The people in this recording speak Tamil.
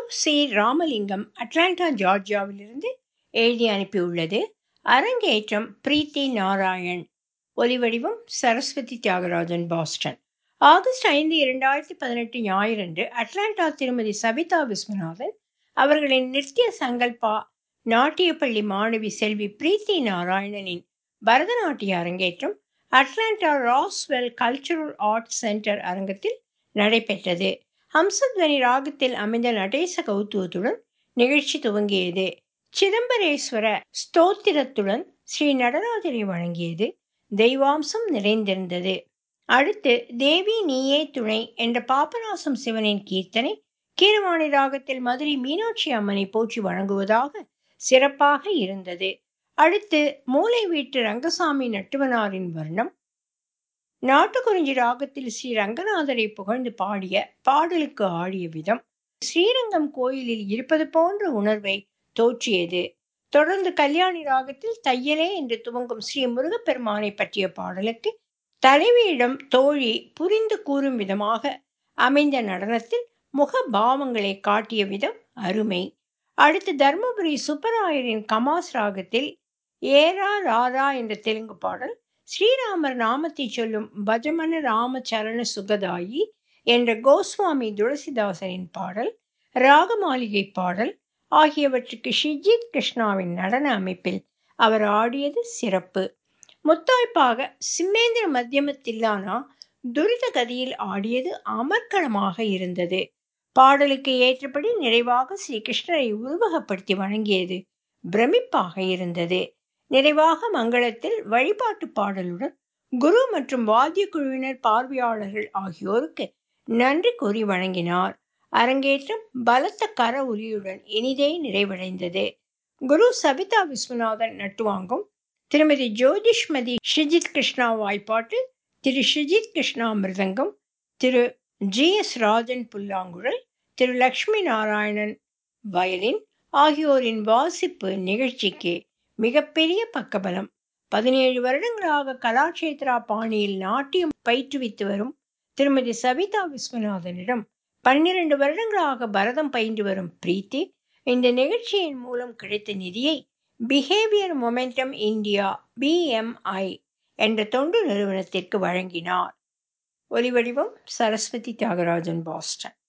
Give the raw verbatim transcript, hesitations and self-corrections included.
சி. ராமலிங்கம் அட்லாண்டா ஜார்ஜியாவிலிருந்து எழுதி அனுப்பியுள்ளது. அரங்கேற்றம் பிரீத்தி நாராயண். ஒலிவடிவம் சரஸ்வதி தியாகராஜன், பாஸ்டன். ஆகஸ்ட் ஐந்து இரண்டாயிரத்தி பதினெட்டு ஞாயிறன்று அட்லாண்டா திருமதி சபிதா விஸ்வநாதன் அவர்களின் நித்ய சங்கல்பா நாட்டியப்பள்ளி மாணவி செல்வி பிரீத்தி நாராயணனின் பரதநாட்டிய அரங்கேற்றம் Atlanta Roswell cultural arts centre அரங்கத்தில் நடைபெற்றது. ஹம்சத்வனி ராகத்தில் அமைந்த நடேச கௌத்துவத்துடன் நிகழ்ச்சி துவங்கியது. சிதம்பரேஸ்வர ஸ்தோத்திரத்துடன் ஸ்ரீ நடராஜரை வணங்கியது. தெய்வாம்சம் நிறைந்திருந்தது. அடுத்து தேவி நீயே துணை என்ற பாபநாசம் சிவனின் கீர்த்தனை கீரவாணி ராகத்தில் மதுரை மீனாட்சி அம்மனை போற்றி வழங்குவதாக சிறப்பாக இருந்தது. அடுத்து மூலை வீட்டு ரங்கசாமி நட்டுவனாரின் வர்ணம் நாட்டுக்குறிஞ்சி ராகத்தில் ஸ்ரீ ரங்கநாதரை புகழ்ந்து பாடிய பாடலுக்கு ஆடிய விதம் ஸ்ரீரங்கம் கோயிலில் இருப்பது போன்ற உணர்வை தோற்றியது. தொடர்ந்து கல்யாணி ராகத்தில் தையலே என்று துவங்கும் ஸ்ரீ முருகப்பெருமானை பற்றிய பாடலுக்கு தலைவியிடம் தோழி புரிந்து கூறும் விதமாக அமைந்த நடனத்தில் முக பாவங்களை காட்டிய விதம் அருமை. அடுத்து தர்மபுரி சுப்பராயரின் கமாஸ் ராகத்தில் ஏரா ராரா என்ற தெலுங்கு பாடல், ஸ்ரீராமர் நாமத்தை சொல்லும் பஜமன ராம சரண சுகதாயி என்ற கோஸ்வாமி துளசிதாசனின் பாடல், ராகமாளிகை பாடல் ஆகியவற்றுக்கு ஷிஜித் கிருஷ்ணாவின் நடன அமைப்பில் அவர் ஆடியது சிறப்பு. முத்தாய்ப்பாக சிம்மேந்திர மத்தியம தில்லானா துரித கதியில் ஆடியது அமர்க்களமாக இருந்தது. பாடலுக்கு ஏற்றபடி நிறைவாக ஸ்ரீ கிருஷ்ணரை உருவகப்படுத்தி வணங்கியது பிரமிப்பாக இருந்தது. நிறைவாக மங்களத்தில் வழிபாட்டு பாடலுடன் குரு மற்றும் வாத்திய குழுவினர் பார்வையாளர்கள் ஆகியோருக்கு நன்றி கூறி வழங்கினார். அரங்கேற்றம் பலத்த கர ஒலியுடன் இனிதே நிறைவடைந்தது. குரு சபிதா விஸ்வநாதன் நட்டுவாங்கம், திருமதி ஜோதிஷ்மதி ஷிஜித் கிருஷ்ணா வாய்ப்பாட்டு, திரு ஷிஜித் கிருஷ்ணா மிருதங்கம், திரு ஜி எஸ் ராஜன் புல்லாங்குழல், திரு லட்சுமி நாராயணன் வயலின் ஆகியோரின் வாசிப்பு நிகழ்ச்சிக்கு மிகப்பெரிய பக்கபலம். பதினேழு வருடங்களாக கலாட்சேத்ரா பாணியில் நாட்டியம் பயிற்றுவித்து வரும் திருமதி சபிதா விஸ்வநாதனிடம் பன்னிரண்டு வருடங்களாக பரதம் பயின்று வரும் பிரீத்தி இந்த நிகழ்ச்சியின் மூலம் கிடைத்த நிதியை behaviour momentum India B M I என்ற தொண்டு நிறுவனத்திற்கு வழங்கினார். ஒலிவடிவம் சரஸ்வதி தியாகராஜன், பாஸ்டன்.